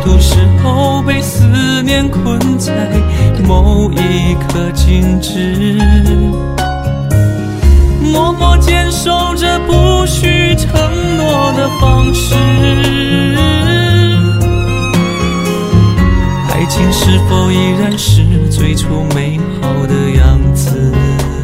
初时候被思念困在某一刻静止，默默坚守着不许承诺的方式。爱情是否依然是最初美好的样子？